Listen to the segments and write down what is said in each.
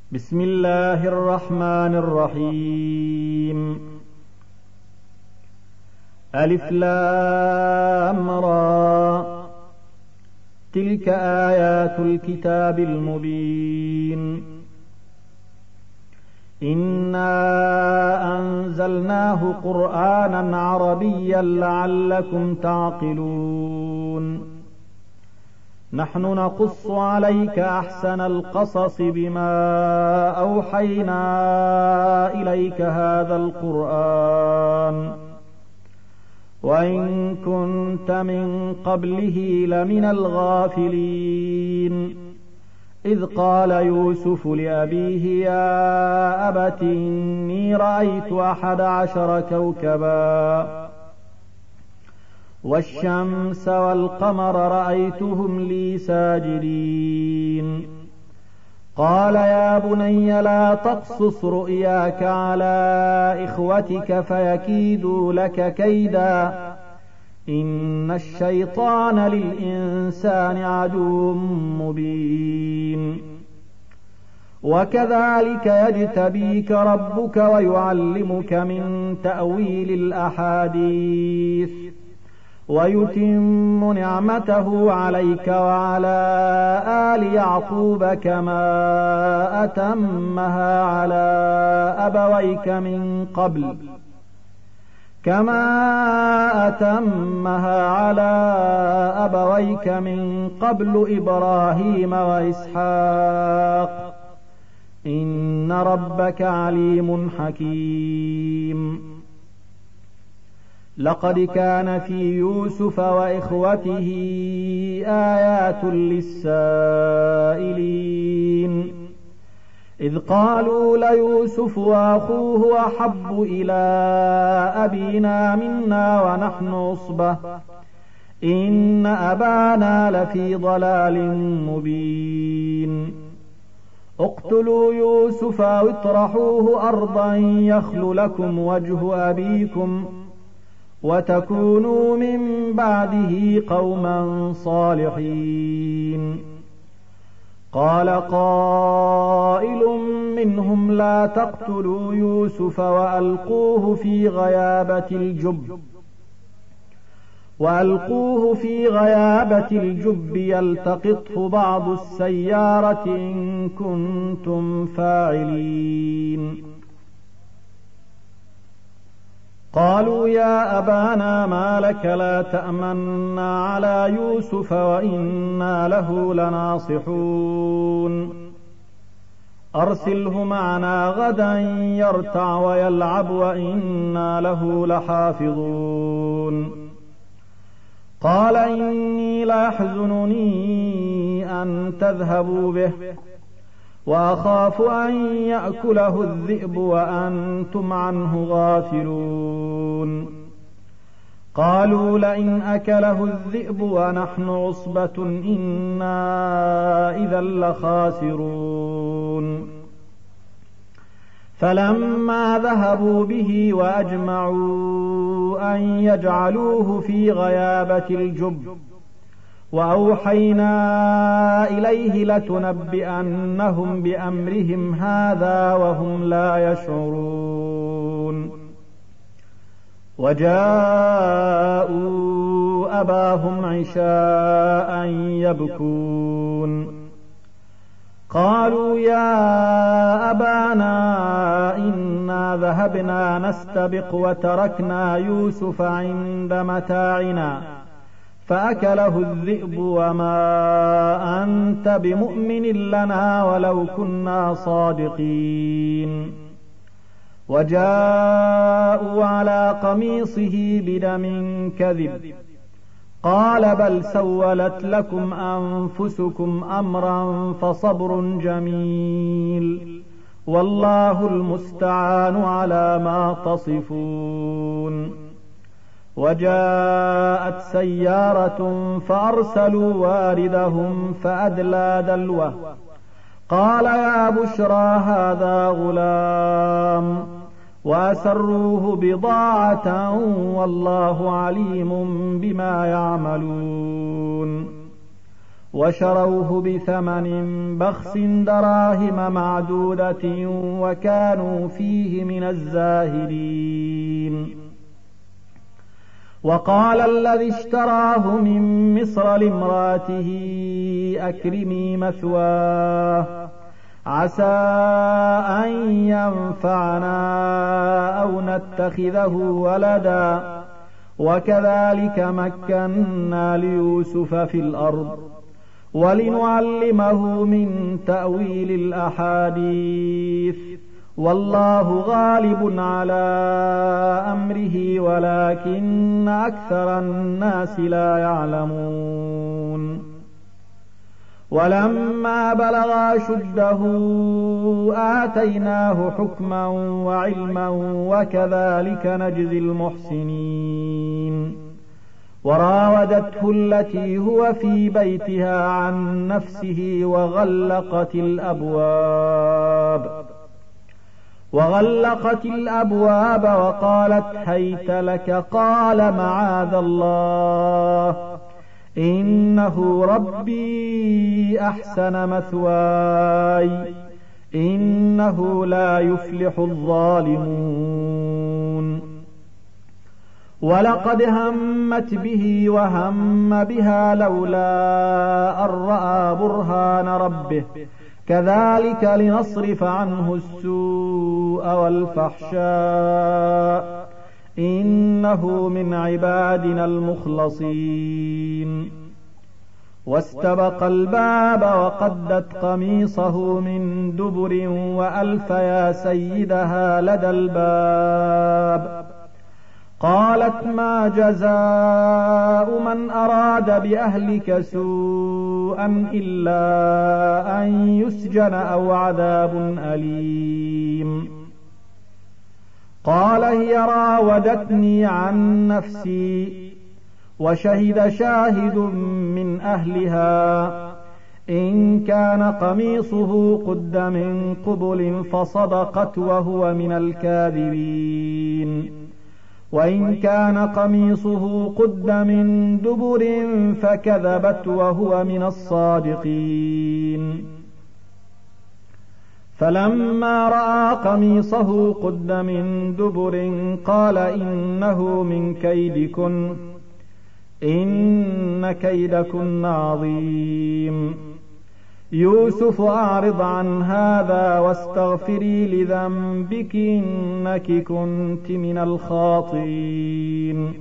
بسم الله الرحمن الرحيم. ألف لام را، تلك آيات الكتاب المبين. إنا أنزلناه قرآنا عربيا لعلكم تعقلون. نحن نقص عليك أحسن القصص بما أوحينا إليك هذا القرآن وإن كنت من قبله لمن الغافلين. إذ قال يوسف لأبيه يا أبت إني رأيت 11 كوكبا والشمس والقمر رأيتهم لي ساجدين. قال يا بني لا تقصص رؤياك على إخوتك فيكيدوا لك كيدا إن الشيطان للإنسان عدو مبين. وكذلك يجتبيك ربك ويعلمك من تأويل الأحاديث ويتم نعمته عليك وعلى آل يعقوب كما أتمها على أبويك من قبل إبراهيم وإسحاق إن ربك عليم حكيم. لقد كان في يوسف وإخوته آيات للسائلين إذ قالوا ليوسف وأخوه أحب إلى أبينا منا ونحن عصبة إن أبانا لفي ضلال مبين. اقتلوا يوسف أو اطرحوه أرضا يخل لكم وجه أبيكم وتكونوا من بعده قوما صالحين. قال قائل منهم لا تقتلوا يوسف وألقوه في غيابة الجب يلتقطه بعض السيارة إن كنتم فاعلين. قالوا يا أبانا ما لك لا تأمنا على يوسف وإنا له لناصحون. أرسله معنا غدا يرتع ويلعب وإنا له لحافظون. قال إني ليحزنني أن تذهبوا به وأخاف أن يأكله الذئب وأنتم عنه غافلون. قالوا لئن أكله الذئب ونحن عصبة إنا إذا لخاسرون. فلما ذهبوا به وأجمعوا أن يجعلوه في غيابة الجب وأوحينا إليه لتنبئنهم بأمرهم هذا وهم لا يشعرون. وجاءوا أباهم عشاء يبكون. قالوا يا أبانا إنا ذهبنا نستبق وتركنا يوسف عند متاعنا فأكله الذئب وما أنت بمؤمن لنا ولو كنا صادقين. وجاءوا على قميصه بدم كذب قال بل سولت لكم أنفسكم أمرا فصبر جميل والله المستعان على ما تصفون. وجاءت سيارة فأرسلوا واردهم فأدلى دلوه قال يا بشرى هذا غلام وأسروه بضاعة والله عليم بما يعملون. وشروه بثمن بخس دراهم معدودة وكانوا فيه من الزاهدين. وقال الذي اشتراه من مصر لامرأته أكرمي مثواه عسى أن ينفعنا أو نتخذه ولدا وكذلك مكنا ليوسف في الأرض ولنعلمه من تأويل الأحاديث والله غالب على أمره ولكن أكثر الناس لا يعلمون. ولما بلغ أشده آتيناه حكما وعلما وكذلك نجزي المحسنين. وراودته التي هو في بيتها عن نفسه وغلقت الأبواب وقالت هيت لك قال معاذ الله إنه ربي أحسن مثواي إنه لا يفلح الظالمون. ولقد همت به وهم بها لولا أن رأى برهان ربه كذلك لنصرف عنه السوء والفحشاء إنه من عبادنا المخلصين. واستبق الباب وقدت قميصه من دبر وألف يا سيدها لدى الباب. قالت ما جزاء من أراد بأهلك سوءا إلا أن يسجن أو عذاب أليم. قال هي راودتني عن نفسي وشهد شاهد من أهلها إن كان قميصه قد من قبل فصدقت وهو من الكاذبين وإن كان قميصه قد من دبر فكذبت وهو من الصادقين. فلما رأى قميصه قد من دبر قال إنه من كيدكن إن كيدكن عظيم. يوسف أعرض عن هذا واستغفري لذنبك إنك كنت من الخاطئين.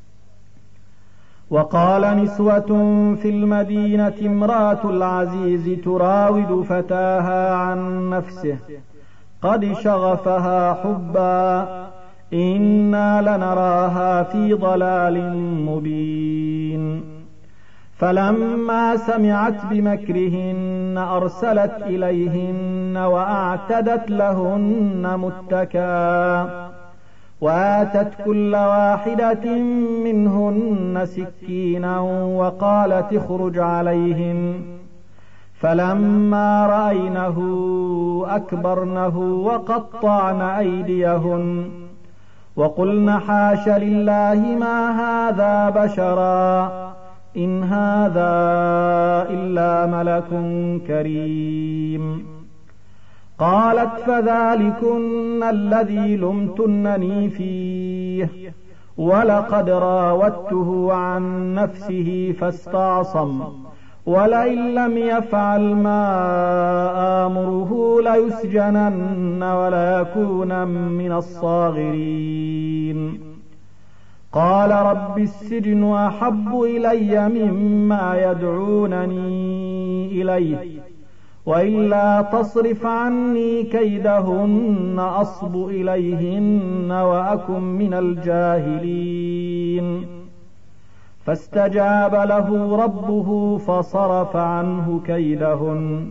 وقال نسوة في المدينة امرأة العزيز تراود فتاها عن نفسه قد شغفها حبا إنا لنراها في ضلال مبين. فلما سمعت بمكرهن أرسلت إليهن وأعتدت لهن متكئا وآتت كل واحدة منهن سكينا وقالت اخرج عليهن. فلما رأينه أكبرنه وقطعن أيديهن وقلن حاش لله ما هذا بشرا إن هذا إلا ملك كريم. قالت فذلكن الذي لمتنني فيه ولقد راودته عن نفسه فاستعصم ولئن لم يفعل ما آمره ليسجنن وليكون من الصاغرين. قال رب السجن أحب إلي مما يدعونني إليه وإلا تصرف عني كيدهن أصب إليهن وأكن من الجاهلين. فاستجاب له ربه فصرف عنه كيدهن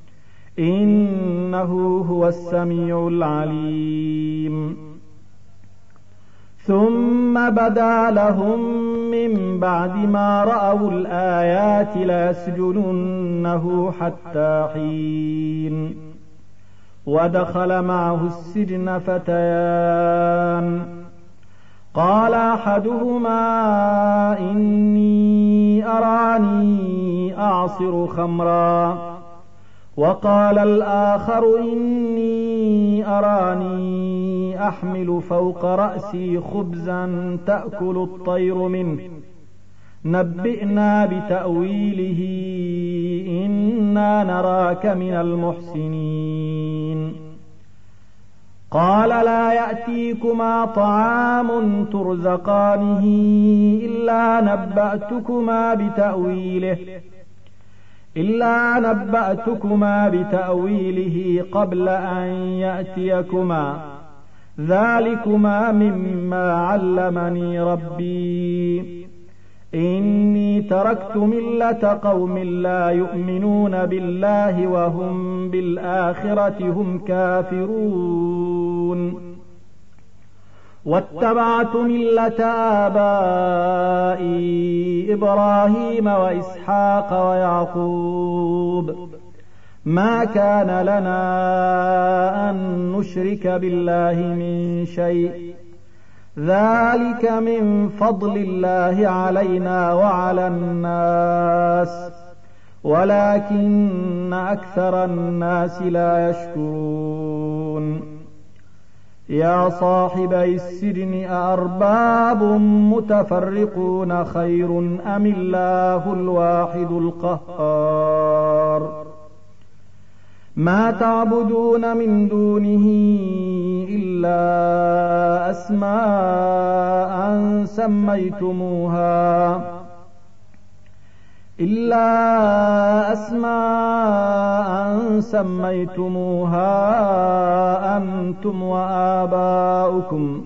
إنه هو السميع العليم. ثم بدا لهم من بعد ما رأوا الآيات ليسجننه حتى حين. ودخل معه السجن فتيان قال أحدهما إني أراني أعصر خمرا، وقال الآخر إني أراني أحمل فوق رأسي خبزا تأكل الطير منه، نبئنا بتأويله إنا نراك من المحسنين. قال لا يأتيكما طعام ترزقانه إلا نبأتكما بتأويله قبل أن يأتيكما، ذلكما مما علمني ربي، إني تركت ملة قوم لا يؤمنون بالله وهم بالآخرة هم كافرون، واتبعت ملة آبائي إبراهيم وإسحاق ويعقوب، ما كان لنا أن نشرك بالله من شيء، ذلك من فضل الله علينا وعلى الناس ولكن أكثر الناس لا يشكرون. يا صاحبي السجن أأرباب متفرقون خير أم الله الواحد القهار؟ ما تعبدون من دونه إلا أسماء سميتموها أنتم وآباؤكم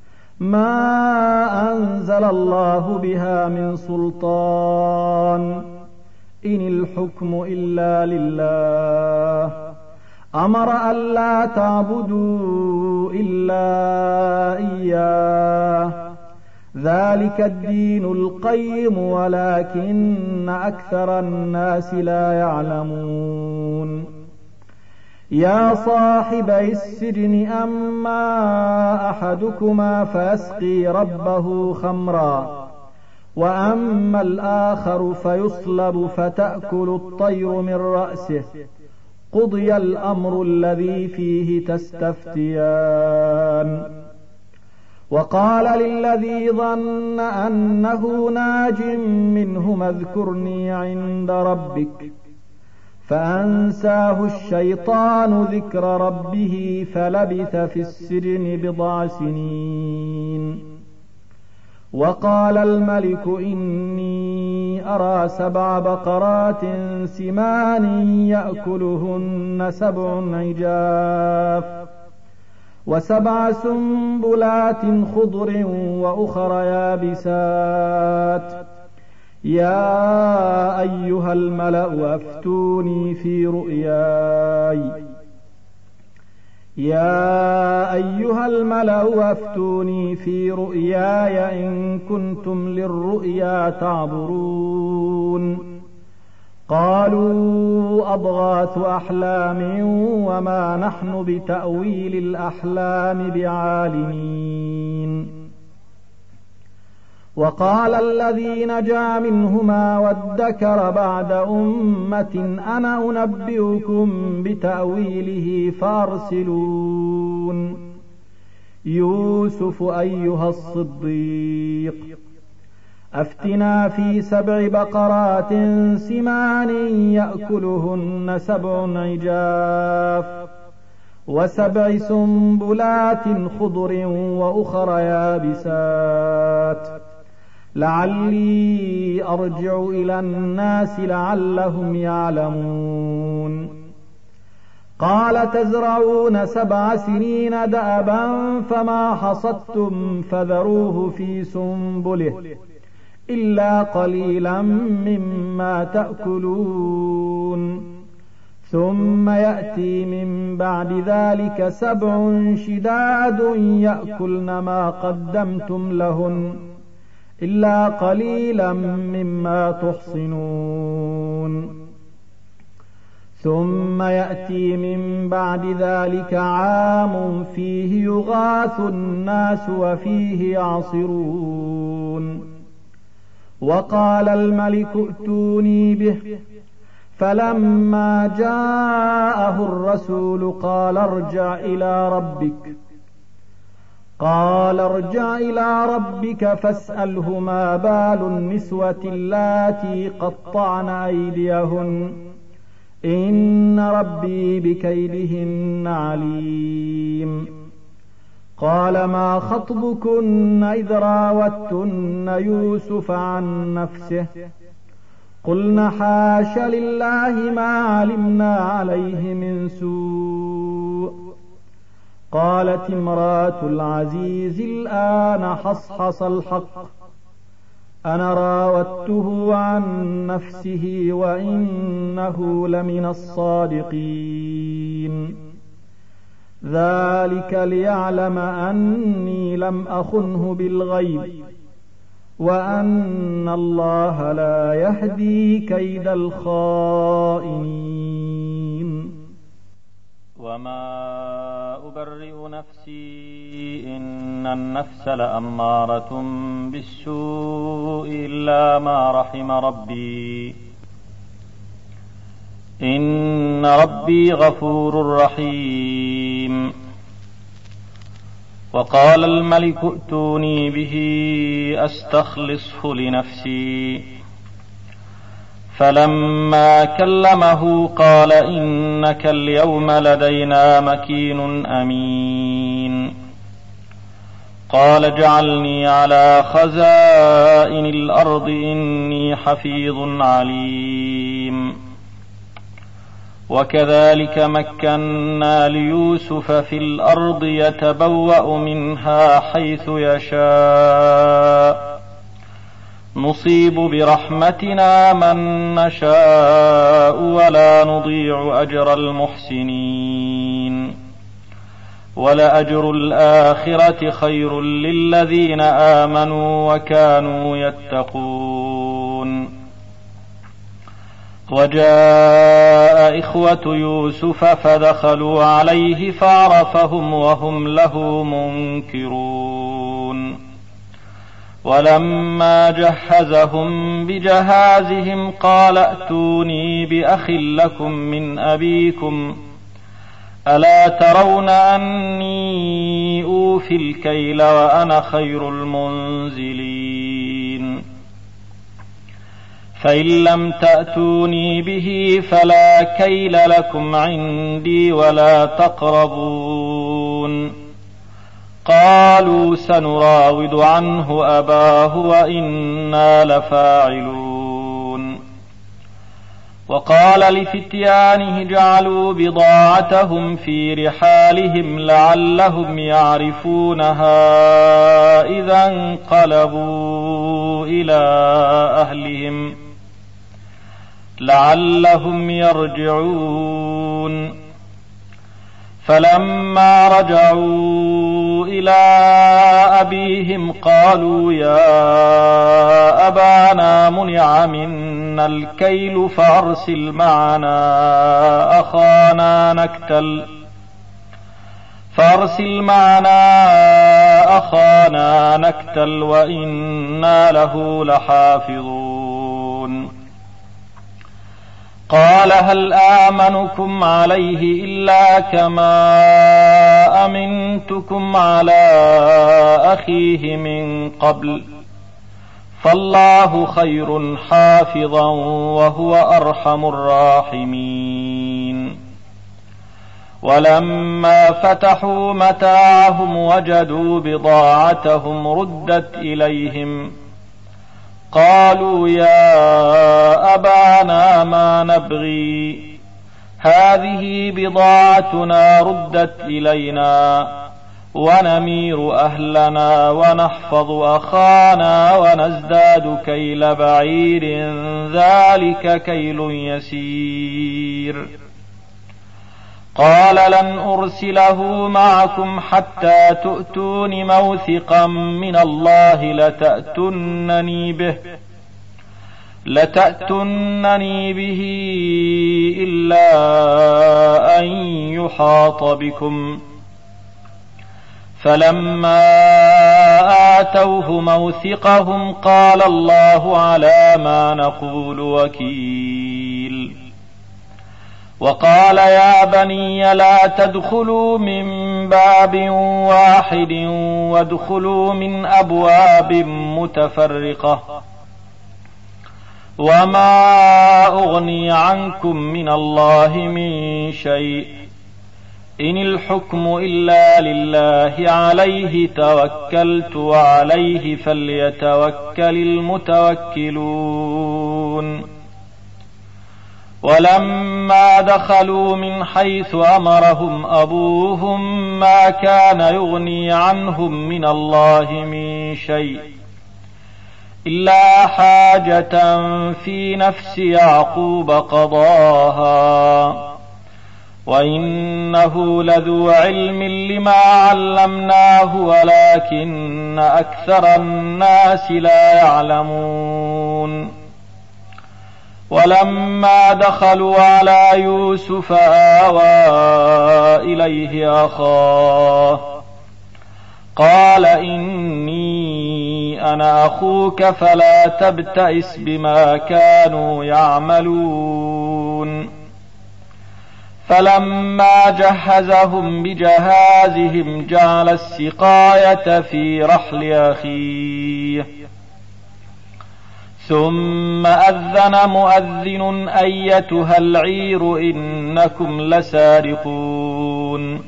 ما أنزل الله بها من سلطان، إن الحكم إلا لله، أمر ألا تعبدوا إلا إياه، ذلك الدين القيم ولكن أكثر الناس لا يعلمون. يا صاحبي السجن أما أحدكما فيسقي ربه خمرا، وأما الآخر فيصلب فتأكل الطير من رأسه، قضي الأمر الذي فيه تستفتيان. وقال للذي ظن أنه ناج منهما اذكرني عند ربك، فأنساه الشيطان ذكر ربه فلبث في السجن بضع سنين. وقال الملك إني أرى 7 بقرات سمان يأكلهن 7 عجاف، و7 سنبلات خضر وأخر يابسات، يا أيها الملأ أفتوني في رؤياي إن كنتم للرؤيا تعبرون. قالوا أضغاث أحلام وما نحن بتأويل الأحلام بعالمين. وقال الذي نجا منهما وادكر بعد أمة أنا أنبئكم بتأويله فأرسلون. يوسف أيها الصديق أفتنا في 7 بقرات سمان يأكلهن 7 عجاف، و7 سنبلات خضر وأخر يابسات، لعلي أرجع إلى الناس لعلهم يعلمون. قال تزرعون 7 سنين دأبا فما حصدتم فذروه في سنبله إلا قليلا مما تأكلون، ثم يأتي من بعد ذلك 7 شداد يأكلن ما قدمتم لهن إلا قليلا مما تحصنون. ثم يأتي من بعد ذلك عام فيه يغاث الناس وفيه يعصرون. وقال الملك ائتوني به، فلما جاءه الرسول قال ارجع إلى ربك فاسأله ما بال النسوة اللاتي قطعن أيديهن إن ربي بكيدهن عليم. قال ما خطبكن إذ راوتن يوسف عن نفسه قلن حاش لله ما علمنا عليه من سوء. قالت امرأة العزيز الآن حصحص الحق أنا راودته عن نفسه وإنه لمن الصادقين. ذلك ليعلم أني لم أخنه بالغيب وأن الله لا يهدي كيد الخائنين. وما أبرئ نفسي إن النفس لأمارة بالسوء إلا ما رحم ربي إن ربي غفور رحيم. وقال الملك ائتوني به أستخلصه لنفسي فلما كلمه قال إنك اليوم لدينا مكين أمين. قال اجعلني على خزائن الأرض إني حفيظ عليم. وكذلك مكنا ليوسف في الأرض يتبوأ منها حيث يشاء نصيب برحمتنا من نشاء ولا نضيع أجر المحسنين ولأجر الآخرة خير للذين آمنوا وكانوا يتقون. وجاء إخوة يوسف فدخلوا عليه فعرفهم وهم له منكرون. ولما جهزهم بجهازهم قال ائتوني بأخ لكم من أبيكم ألا ترون أني أوفي الكيل وأنا خير المنزلين. فإن لم تأتوني به فلا كيل لكم عندي ولا تقربون. قالوا سنراود عنه أباه وإنا لفاعلون. وقال لفتيانه اجعلوا بضاعتهم في رحالهم لعلهم يعرفونها إذا انقلبوا إلى أهلهم لعلهم يرجعون. فلما رجعوا إلى أبيهم قالوا يا أبانا منع منا الكيل فأرسل معنا أخانا نكتل وإنا له لحافظون. قال هل آمنكم عليه إلا كما أمنتكم على أخيه من قبل فالله خير حافظا وهو أرحم الراحمين. ولما فتحوا متاعهم وجدوا بضاعتهم ردت إليهم قالوا يا أبانا ما نبغي هذه بضاعتنا ردت إلينا ونمير أهلنا ونحفظ أخانا ونزداد كيل بعير ذلك كيل يسير. قال لن أرسله معكم حتى تؤتون موثقا من الله لتأتونني به لتأتنني به إلا أن يحاط بكم. فلما آتوه موثقهم قال الله على ما نقول وكيل. وقال يا بني لا تدخلوا من باب واحد وادخلوا من أبواب متفرقة وما أغني عنكم من الله من شيء إن الحكم إلا لله عليه توكلت وعليه فليتوكل المتوكلون. ولما دخلوا من حيث أمرهم أبوهم ما كان يغني عنهم من الله من شيء إلا حاجة في نفس يعقوب قضاها وإنه لذو علم لما علمناه ولكن أكثر الناس لا يعلمون. ولما دخلوا على يوسف آوى إليه أخاه قال إني أنا أخوك فلا تبتئس بما كانوا يعملون. فلما جهزهم بجهازهم جعل السقاية في رحل أخيه ثم أذن مؤذن أيتها العير إنكم لسارقون.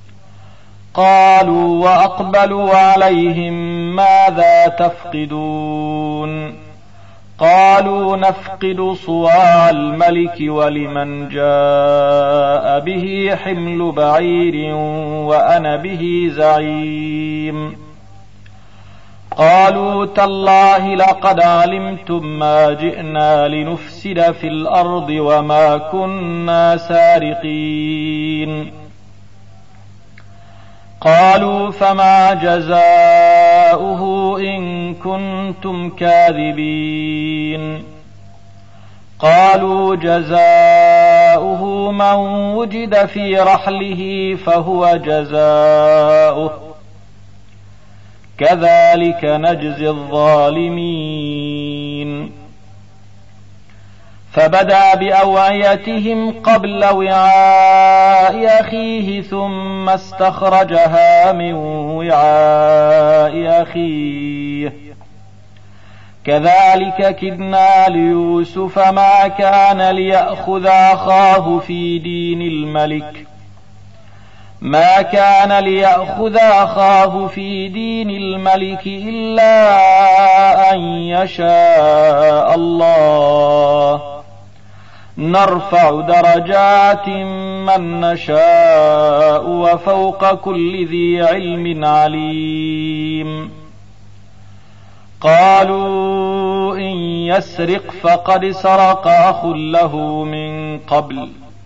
قالوا وأقبلوا عليهم ماذا تفقدون؟ قالوا نفقد صواع الملك ولمن جاء به حمل بعير وأنا به زعيم. قالوا تالله لقد علمتم ما جئنا لنفسد في الأرض وما كنا سارقين. قالوا فما جزاؤه إن كنتم كاذبين؟ قالوا جزاؤه من وجد في رحله فهو جزاؤه كذلك نجزي الظالمين. فبدأ بأوعيتهم قبل وعاء أخيه ثم استخرجها من وعاء أخيه كذلك كدنا ليوسف ما كان ليأخذ أخاه في دين الملك إلا أن يشاء الله نرفع درجات من نشاء وفوق كل ذي علم عليم. قالوا إن يسرق فقد سرق أخ له من قبل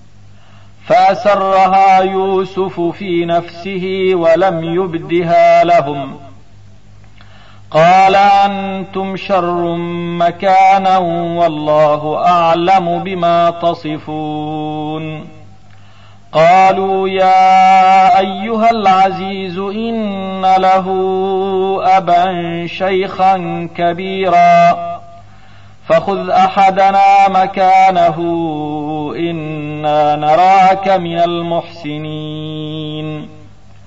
فأسرها يوسف في نفسه ولم يبدها لهم. قال أنتم شر مكانا والله أعلم بما تصفون. قالوا يا أيها العزيز إن له أبا شيخا كبيرا فخذ أحدنا مكانه إنا نراك من المحسنين.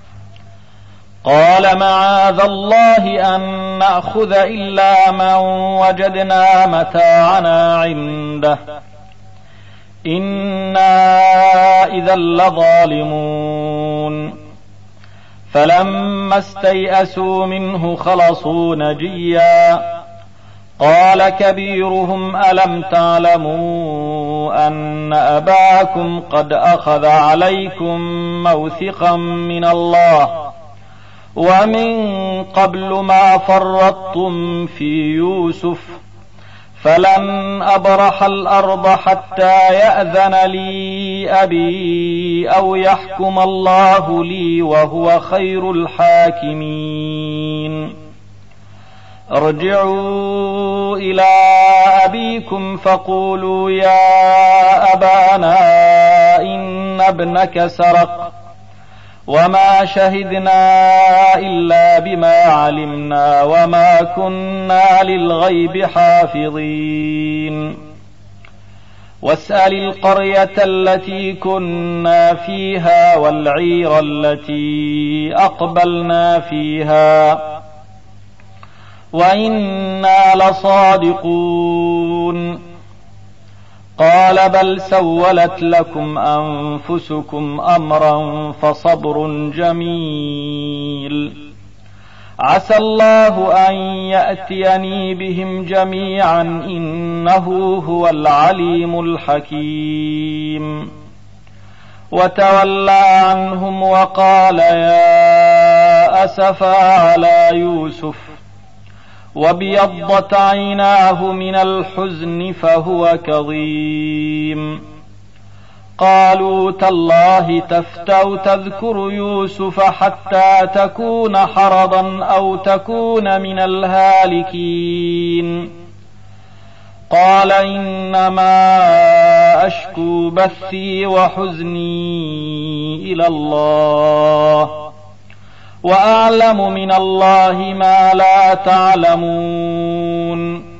قال معاذ الله أن نأخذ إلا من وجدنا متاعنا عنده إنا إذا لظالمون. فلما استيئسوا منه خلصوا نجيا. قال كبيرهم ألم تعلموا أن أباكم قد أخذ عليكم موثقا من الله ومن قبل ما فرطتم في يوسف فلن أبرح الأرض حتى يأذن لي أبي أو يحكم الله لي وهو خير الحاكمين. ارجعوا إلى أبيكم فقولوا يا أبانا إن ابنك سرق وما شهدنا إلا بما علمنا وما كنا للغيب حافظين واسأل القرية التي كنا فيها والعير التي أقبلنا فيها وإنا لصادقون قال بل سولت لكم أنفسكم أمرا فصبر جميل عسى الله أن يأتيني بهم جميعا إنه هو العليم الحكيم وتولى عنهم وقال يا أسفا على يوسف وابيضت عيناه من الحزن فهو كظيم قالوا تالله تفتأ تذكر يوسف حتى تكون حرضا أو تكون من الهالكين قال إنما أشكو بثي وحزني إلى الله وأعلم من الله ما لا تعلمون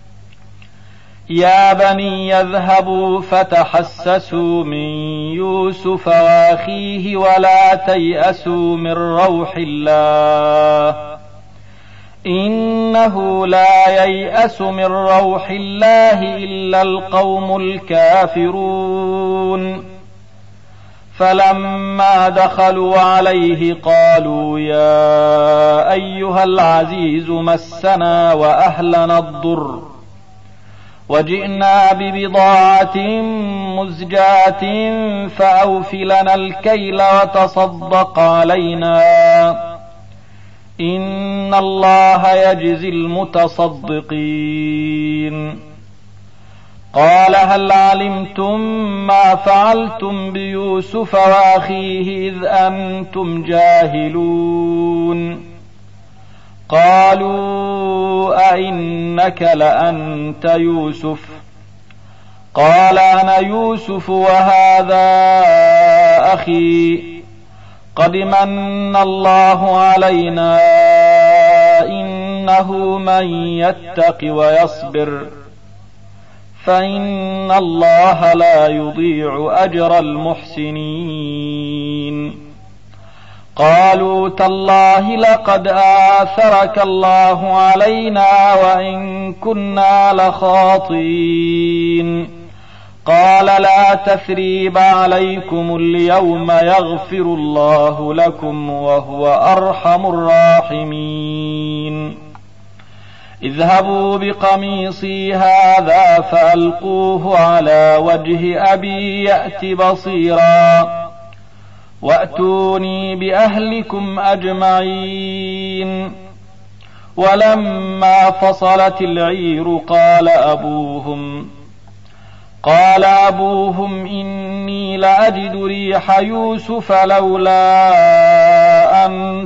يا بني يذهبوا فتحسسوا من يوسف وأخيه ولا تيأسوا من روح الله إنه لا ييأس من روح الله إلا القوم الكافرون فلما دخلوا عليه قالوا يا أيها العزيز مسنا وأهلنا الضر وجئنا ببضاعة مزجاة فأوف لنا الكيل وتصدق علينا إن الله يجزي المتصدقين قال هل علمتم ما فعلتم بيوسف وأخيه إذ أنتم جاهلون قالوا أئنك لأنت يوسف قال أنا يوسف وهذا أخي قد من الله علينا إنه من يتق ويصبر فإن الله لا يضيع أجر المحسنين قالوا تالله لقد آثرك الله علينا وإن كنا لخاطئين قال لا تثريب عليكم اليوم يغفر الله لكم وهو أرحم الراحمين اذهبوا بقميصي هذا فألقوه على وجه أبي يأت بصيرا وأتوني بأهلكم أجمعين ولما فصلت العير قال أبوهم إني لأجد ريح يوسف لولا أن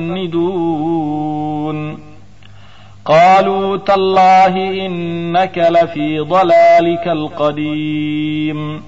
تفندون قالوا تالله إنك لفي ضلالك القديم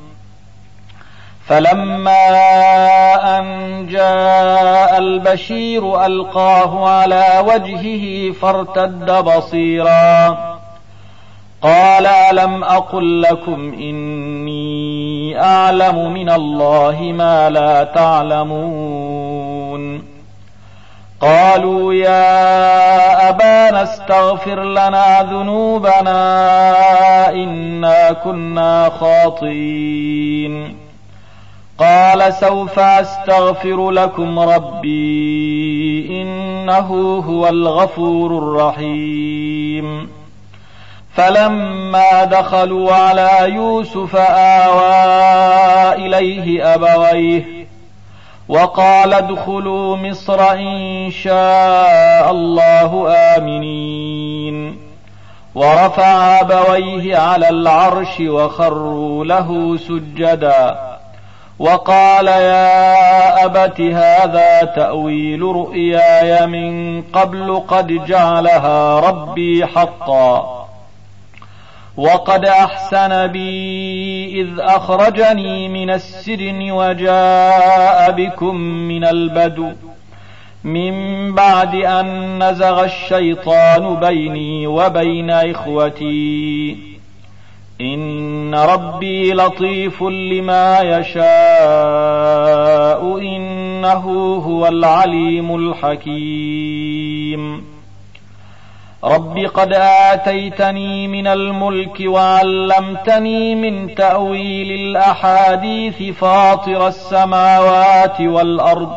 فلما أن جاء البشير ألقاه على وجهه فارتد بصيرا قال ألم أقل لكم إني أعلم من الله ما لا تعلمون قالوا يا أبانا استغفر لنا ذنوبنا إنا كنا خاطئين قال سوف أستغفر لكم ربي إنه هو الغفور الرحيم فلما دخلوا على يوسف آوى إليه أبويه وقال ادخلوا مصر إن شاء الله آمنين ورفع أبويه على العرش وخروا له سجدا وقال يا أبت هذا تأويل رؤياي من قبل قد جعلها ربي حقا وقد أحسن بي إذ أخرجني من السجن وجاء بكم من البدو من بعد أن نزغ الشيطان بيني وبين إخوتي إن ربي لطيف لما يشاء إنه هو العليم الحكيم رب قد آتيتني من الملك وعلمتني من تأويل الأحاديث فاطر السماوات والأرض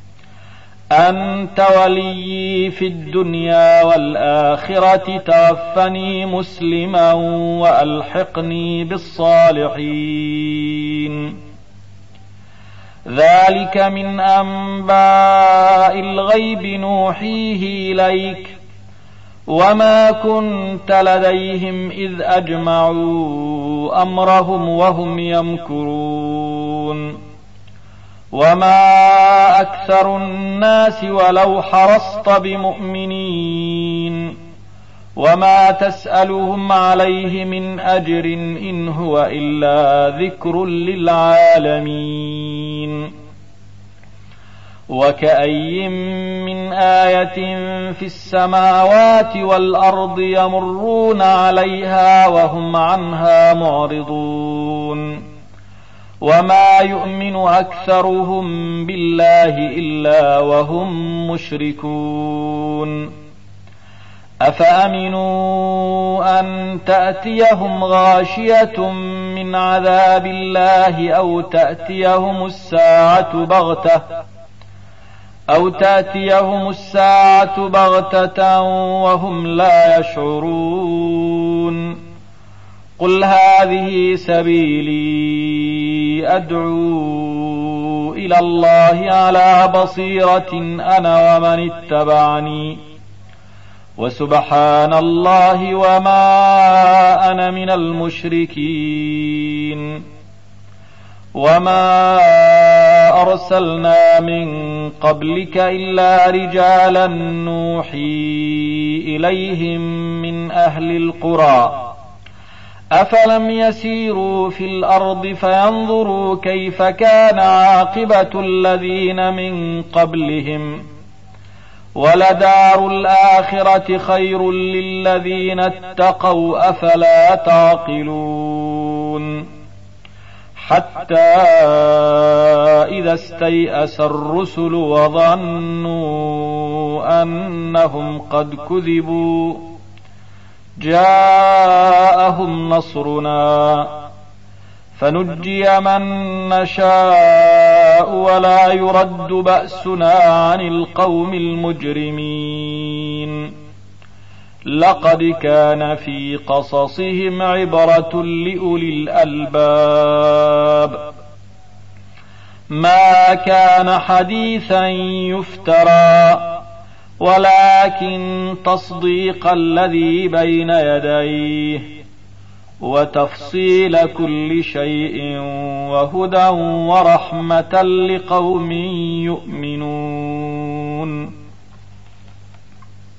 أنت وليي في الدنيا والآخرة توفني مسلما وألحقني بالصالحين ذلك من أنباء الغيب نوحيه إليك وما كنت لديهم إذ أجمعوا أمرهم وهم يمكرون وما أكثر الناس ولو حرصت بمؤمنين وما تسألهم عليه من أجر إن هو إلا ذكر للعالمين وكأي من آية في السماوات والأرض يمرون عليها وهم عنها معرضون وما يؤمن أكثرهم بالله إلا وهم مشركون أفأمنوا أن تأتيهم غاشية من عذاب الله أو تأتيهم الساعة بغتة وهم لا يشعرون قل هذه سبيلي أدعو إلى الله على بصيرة أنا ومن اتبعني وسبحان الله وما أنا من المشركين وما أرسلنا من قبلك إلا رجالا نوحي إليهم من أهل القرى أفلم يسيروا في الأرض فينظروا كيف كان عاقبة الذين من قبلهم ولدار الآخرة خير للذين اتقوا أفلا تعقلون حتى إذا استيأس الرسل وظنوا أنهم قد كذبوا جاءهم نصرنا فنجي من نشاء ولا يرد بأسنا عن القوم المجرمين لقد كان في قصصهم عبرة لأولي الألباب ما كان حديثا يفترى ولكن تصديق الذي بين يديه وتفصيل كل شيء وهدى ورحمة لقوم يؤمنون